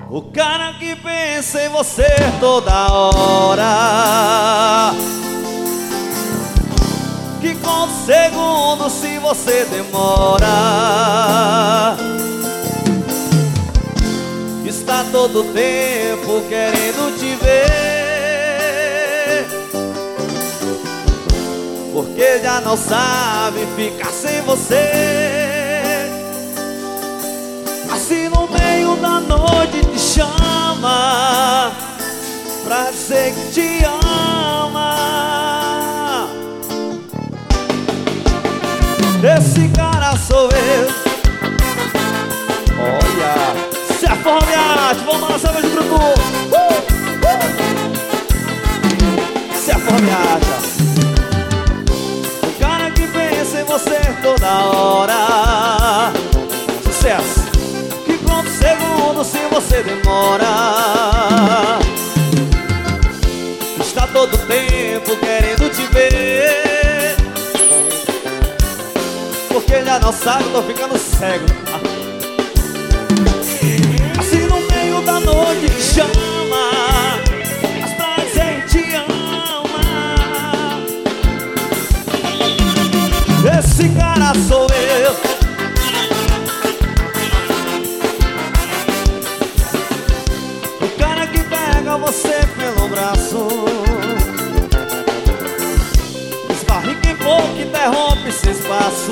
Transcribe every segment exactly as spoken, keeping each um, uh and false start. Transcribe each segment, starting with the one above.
O cara que pensa em você toda hora, que conta segundos se você demora, está todo tempo querendo te ver, porque já não sabe ficar sem você. Assim no meio da noite te chama pra dizer que te ama. Esse cara sou eu. Olha, se é forma e arte, vamos lá, salve de grupo. uh, uh. Se é forma e arte. O cara que pensa em você toda hora. Sucesso. Segundo se você demora, está todo tempo querendo te ver, porque já não sabe, tô ficando cego. Assim no meio da noite te chama, mas pra dizer que te ama. Esse cara sou eu. Você pelo braço, esbarrica em pouco, interrompe seu espaço.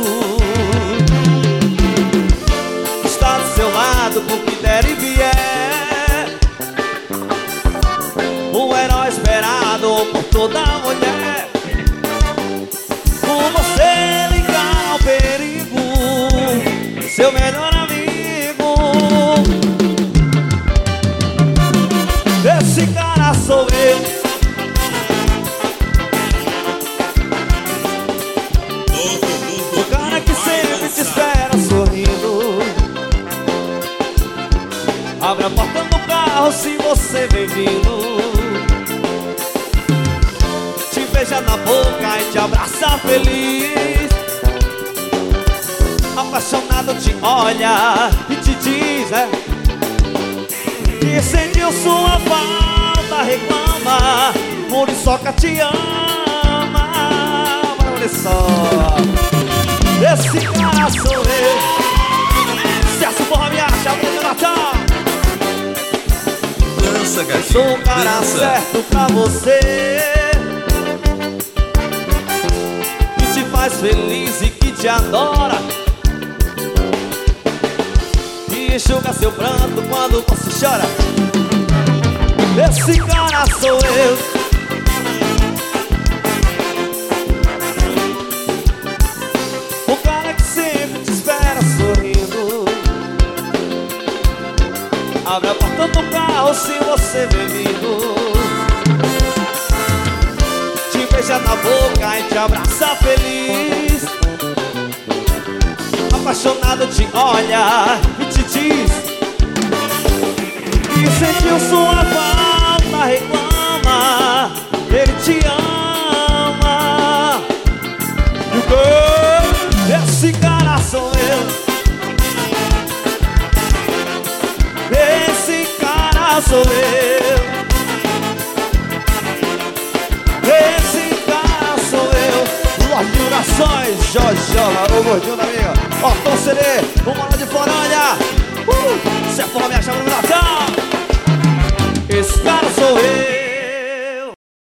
Está do seu lado por que der e vier, um herói esperado por toda mulher. Com você ligar ao perigo, seu melhor amigo. Esse cara sou eu. O cara que sempre te espera sorrindo, abre a porta do carro se você vem vindo, te beija na boca e te abraça feliz, apaixonado te olha e te diz, é, que sentiu sua falta, reclama, Muriçoca te ama. Muriçoca, esse cara sou eu. Se essa porra me acha, vou me matar. Dança, gatinho. Sou o cara Dança. certo pra você, que te faz feliz e que te adora, enxuga seu pranto quando você chora. Esse cara sou eu. O cara que sempre te espera sorrindo, abre a porta do carro se você vem vindo, te beija na boca e te abraça feliz, apaixonado te olha e te diz que sentiu sua falta, reclama, ele te ama. E o que? Esse cara sou eu. Esse cara sou eu. Esse cara sou eu. Lorde Orações, Jojola, o gordinho da minha. Ó, Tom C D, vamos lá de Florânia. Uh, se é fome, acha a Esse cara